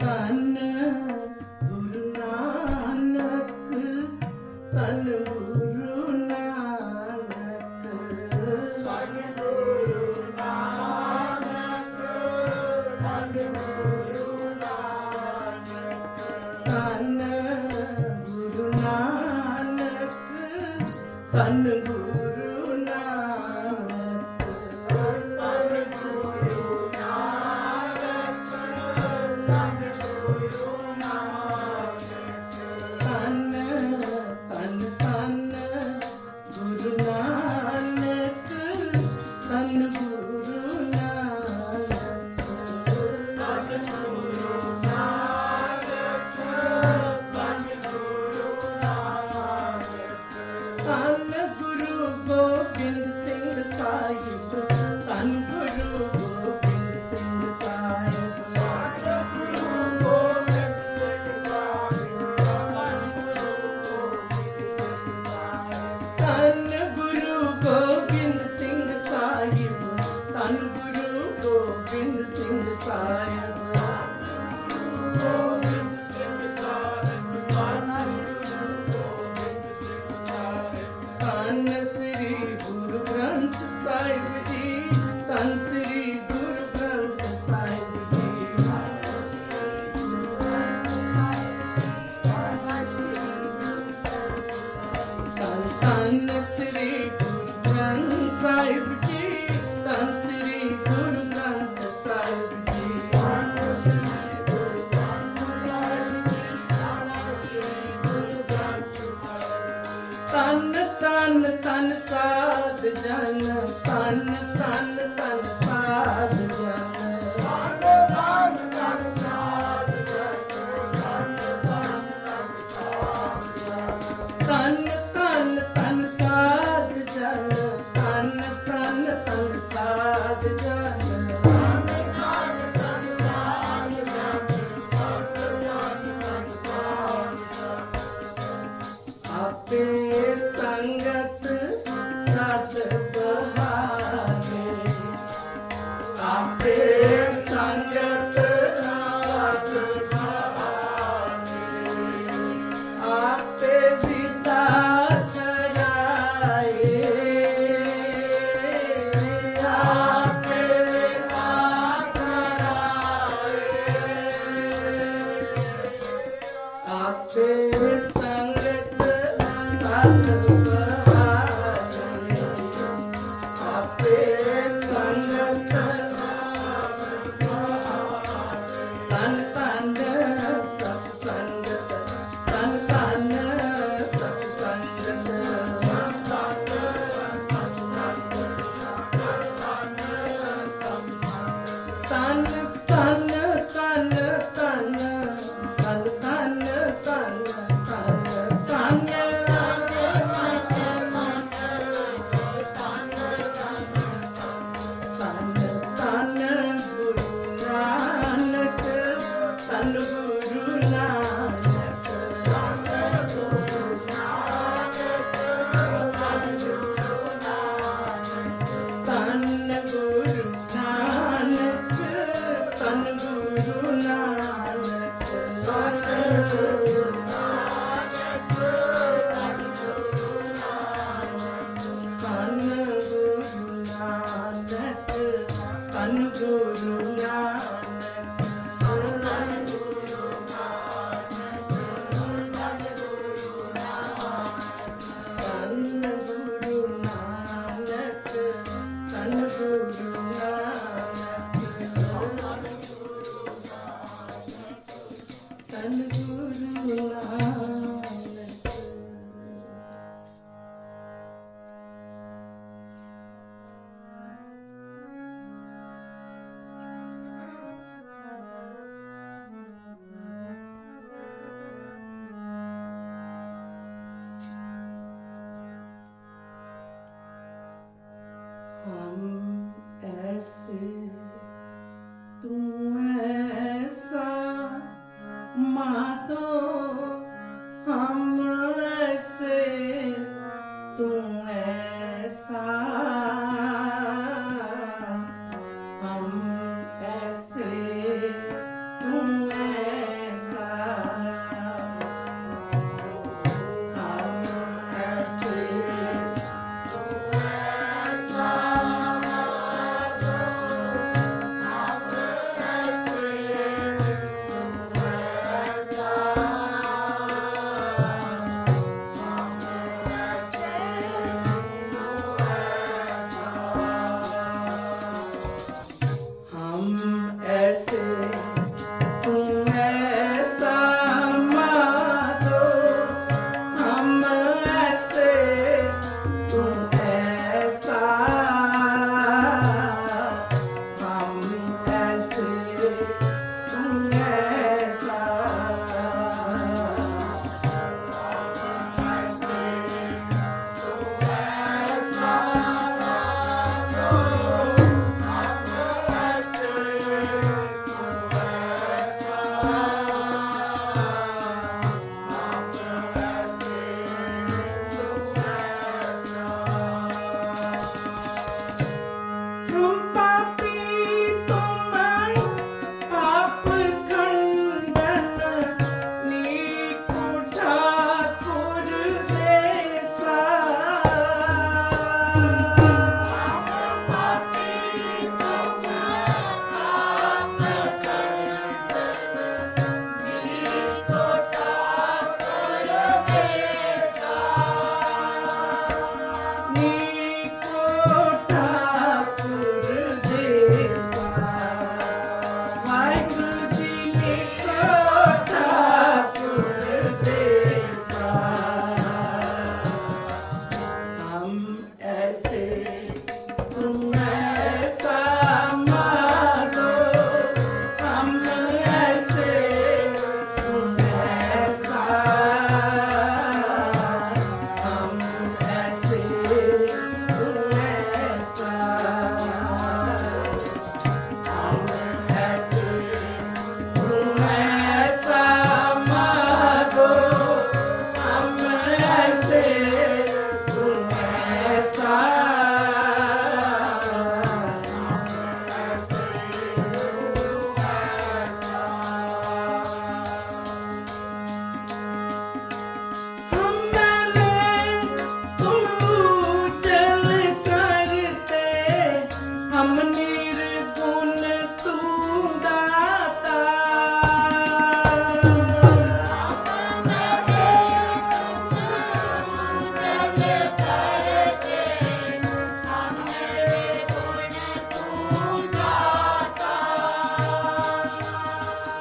ਧੰਨ ਗੁਰੂ ਨਾਨਕ, ਧੰਨ ਗੁਰੂ ਨਾਨਕ, ਧੰਨ ਗੁਰੂ ਨਾਨਕ, ਧੰਨ ਗੁਰੂ ਨਾਨਕ, ਧੰਨ ਗੁਰੂ ਨਾਨਕ, ਧੰਨ ਗੁਰੂ ਨਾਨਕ, ਧੰਨ ਗੁਰੂ ਨਾਨਕ, ਧੰਨ ਗੁਰੂ ਨਾਨਕ, ਧੰਨ ਧੰਨ ਧੰਨ ਗੁਰੂ ਨਾਨਕ, ਧੰਨ ਗੁਰੂ ਨਾਨਕ, ਧੰਨ ਗੁਰੂ ਨਾਨਕ, ਧੰਨ ਗੁਰੂ ਨਾਨਕ, ਧੰਨ ਗੁਰੂ ਗੋਬਿੰਦ ਸਿੰਘ ਸਾਹਿਬ, ਧੰਨ ਗੁਰੂ ਗੋਬਿੰਦ ਸਿੰਘ ਸਾਹਿਬ, ਧੰਨ ਗੁਰੂ ਗੋਬਿੰਦ ਸਿੰਘ ਸਾਹਿਬ, ਧੰਨ ਗੁਰੂ ਗੋਬਿੰਦ ਸਿੰਘ ਸਾਹਿਬ, ਧੰਨ ਗੁਰੂ ਗੋਬਿੰਦ ਸਿੰਘ ਸਾਹਿਬ, ਧੰਨ ਸ੍ਰੀ ਗੁਰੂ ਗ੍ਰੰਥ ਸਾਹਿਬ ਜੀ, ਧੰਨ ਸ੍ਰੀ ਗੁਰੂ ਗ੍ਰੰਥ ਸਾਹਿਬ ਜੀ, ਧੰਨ ਧੰਨ ਸ੍ਰੀ ਗੁਰੂ ਗ੍ਰੰਥ ਸਾਹਿਬ ਜੀ, ਧੰਨ ਸ੍ਰੀ ਗੁਰੂ ਗ੍ਰੰਥ ਸਾਹਿਬ ਜੀ, ਧੰਨ ਧੰਨ ਧੰਨ ਸਾਧ ਜਨ, ਧੰਨ ਧੰਨ ਧੰਨ ਸਾਧ ਜਨ, ਧੰਨ ਧੰਨ ਧੰਨ ਸਾਧ ਜਨ, ਧੰਨ ਧੰਨ ਧੰਨ ਸਾਧ ਜਨ, ਧੰਨ ਧੰਨ ਧੰਨ ਸਾਧ ਜਨ, ਆਪੇ ਸੰਗਤ ਸਤ ਬਹਾਵੇ, ਆਪੇ ਸੰਗਤ ਸਤ ਬਹਾਵੇ, ਆਪੇ ਵਿਦਾ ਕਰਾਏ, ਆਪੇ ਵਿਦਾ ਕਰਾਏ, ਆਪੇ ਸੰਗਤ ਸਤ ਬਹਾਵੇ, ਆਪੇ ਸੰਗਤ ਤਨ ਤਨ ਸਤ ਸੰਗਤ, ਤਨ ਤਨ ਸਤ ਸੰਗਤ, ਤਨ ਤਨ ਤਨ ਤਨ ਤਨ ਤਨ ਤਨ ਧੰਨ ਗੁਰੂ ਨਾਨਕ,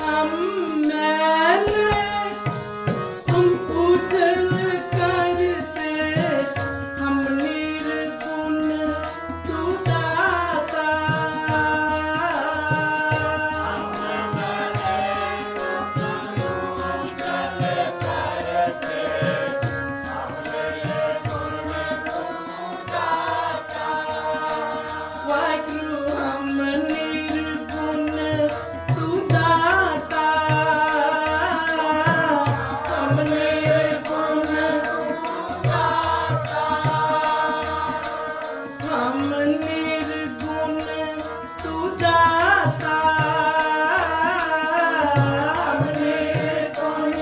हम मैंने तुम उजल करते, हम निर्गुण तू दाता। वाहिगुरु हम निर्गुण तू दाता, हम निर्गुण हम निर्गुण तू दाता, हम निर्गुण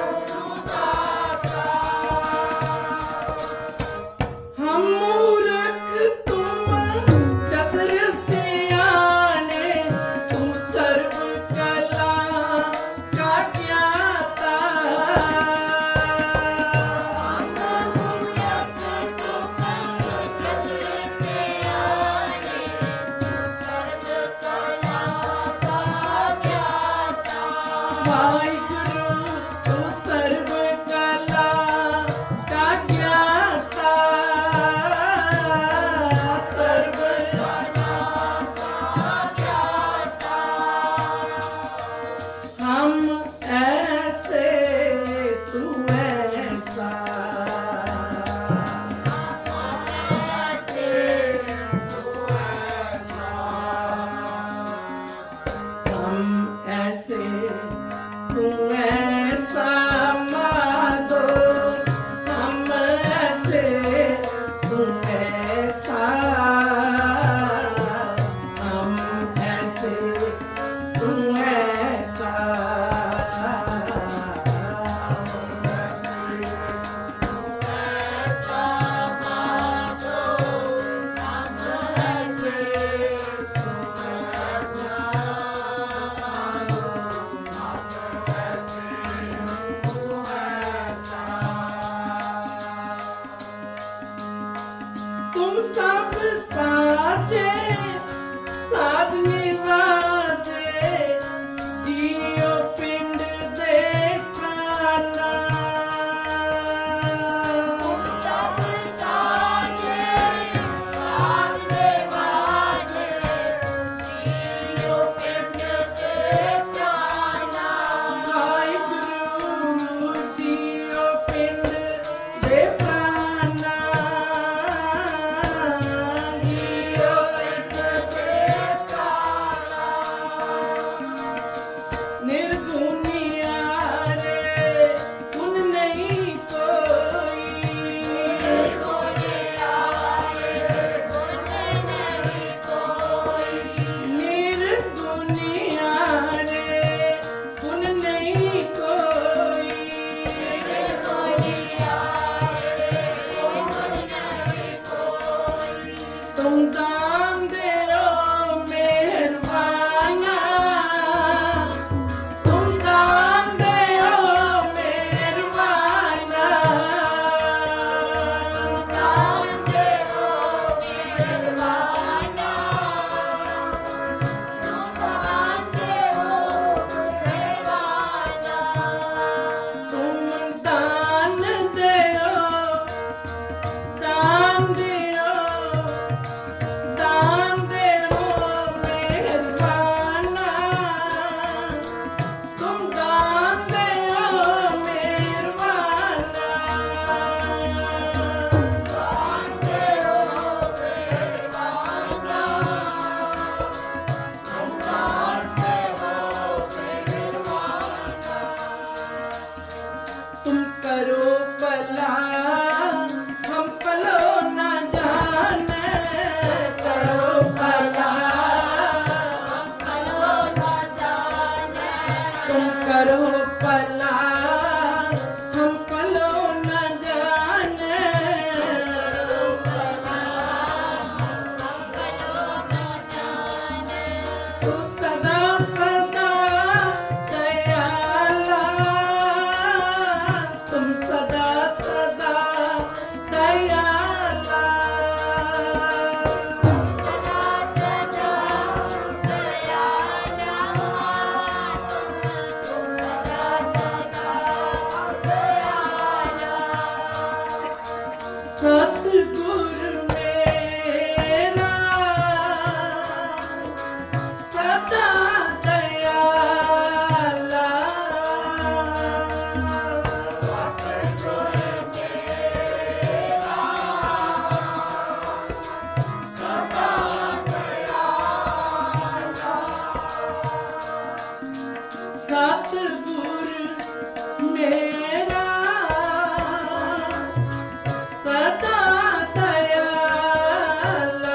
हम मूर्ख तुम चतुर सियाने, तुम सर्व कला का ज्ञाता। वाहिगुरु तू सर्व कला का ज्ञाता, सर्व हम ऐसे तू ऐसा, हम ऐसे तू ऐसा माधो, हम ऐसे तू ऐसा, हम ऐसे तू ऐसा। तुम सब साजे साध निवाजे, जियो पिंड दे प्राणा। वाहिगुरु जियो पिंड दे प्राणा, जियो पिंड दे प्राणा। निर्गुणिया रे गुण नहीं कोई, निर्गुणिया रे गुण नहीं कोई, निर्गुणिया रे गुण नहीं कोई, निर्गुणिया रे गुण नहीं कोई। तुम दान दे ओ मेहरबाना, तुम दान दे ओ मेहरबाना, दान दे ओ मेहरबाना, दान दे ओ मेहरबाना। तुम दान दे ओ, दान दे ओ, दान दे ओ मेहरबाना, तुम दान दे ओ मेहरबाना, दान दे ओ मेहरबाना, तुम दान दे ओ मेहरबाना। तुम करो भला हम भलो न जाने, करो भला हम भलो न जाने, तुम करो भला हम भलो न जाने, तू सदा सदा दयाला, तुम सदा सदा दयाला, सदा सदा दयाला, सतगुर मेरा सदा दयाला।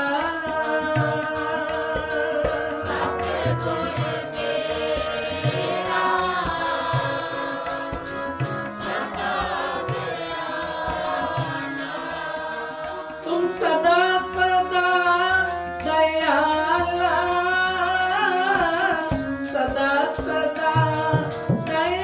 तुम सदा सदा दयाला, सदा सदा दयाला।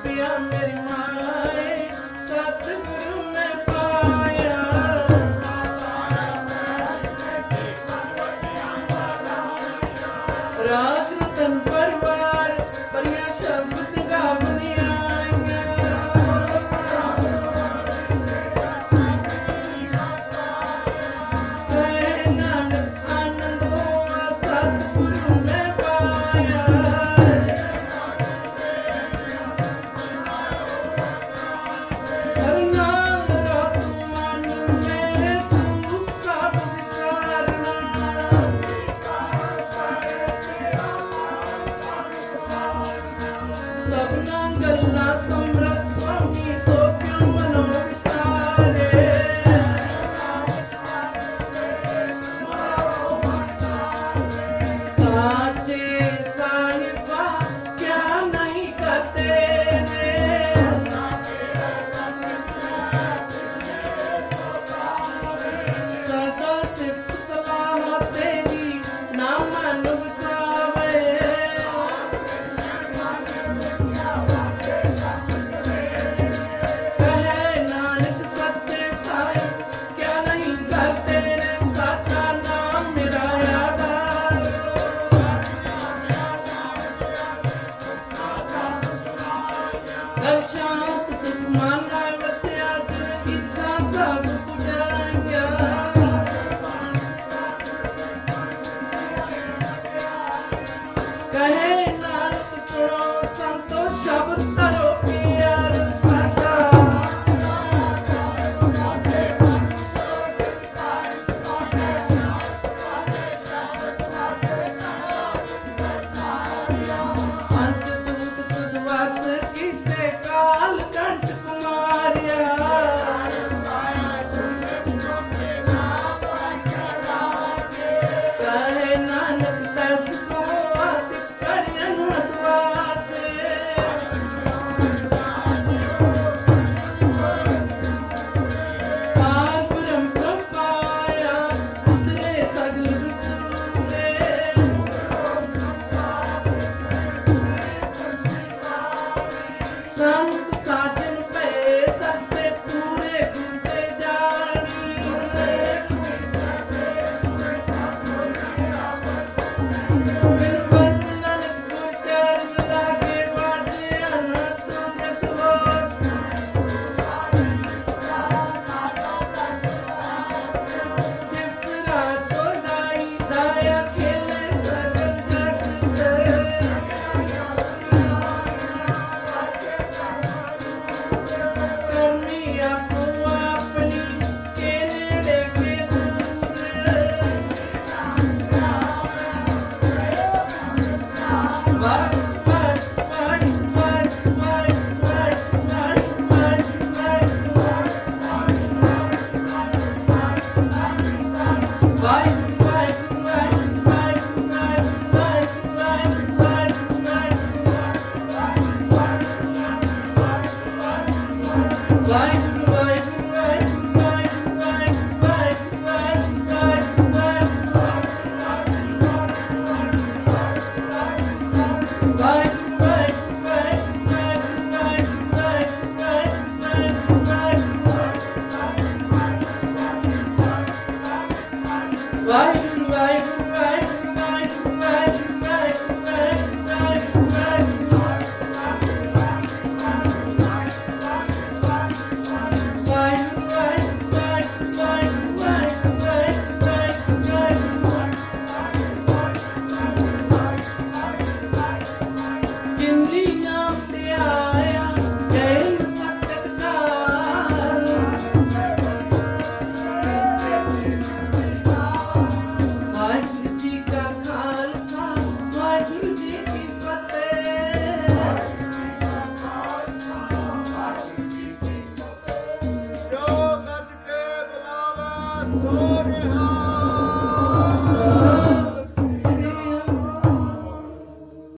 पिया मेरी माए सतगुरु मैं पाया। राज रतन परवार परिया शब्द गावनी आईया। कहे नानक आनंद होआ सतगुरु मैं पाया। हरि नाम रतु मन में दुख सब विसारना। सबना गल्ला समरथ स्वामी सो क्यों मनो विसारे। साचे साहिबा क्या नहीं करते रे। सदा सिर्फ सलाह तेरी ना मन विसावे। कहे नानक सच्चे साहिब क्या नहीं करते रे। साचा नाम मेरा आधार। शांत सुख माना वस्या जिन इच्छा सब पुजाइया। कहे नानक सुनो संतो शब्द करो पियार साचा। अंत दूत तुझ वास कीते काल कंठ कुमारिया। कहे नानक दस को आदि करियन मतवाते। पार ब्रह्म पाया उतरे सगल विसुरे। संत साजन पे सबसे पूरे घूमते जानी। बिन बंधन गुचर लागे बाजे अनंत जसलोक। जिस रात को दाई दाया खेले सगल जग। करनी आपो अपनी के नेड़े के दूर। वाह वाह वाह वाह वाह वाह वाह जिंदगी नाम दिया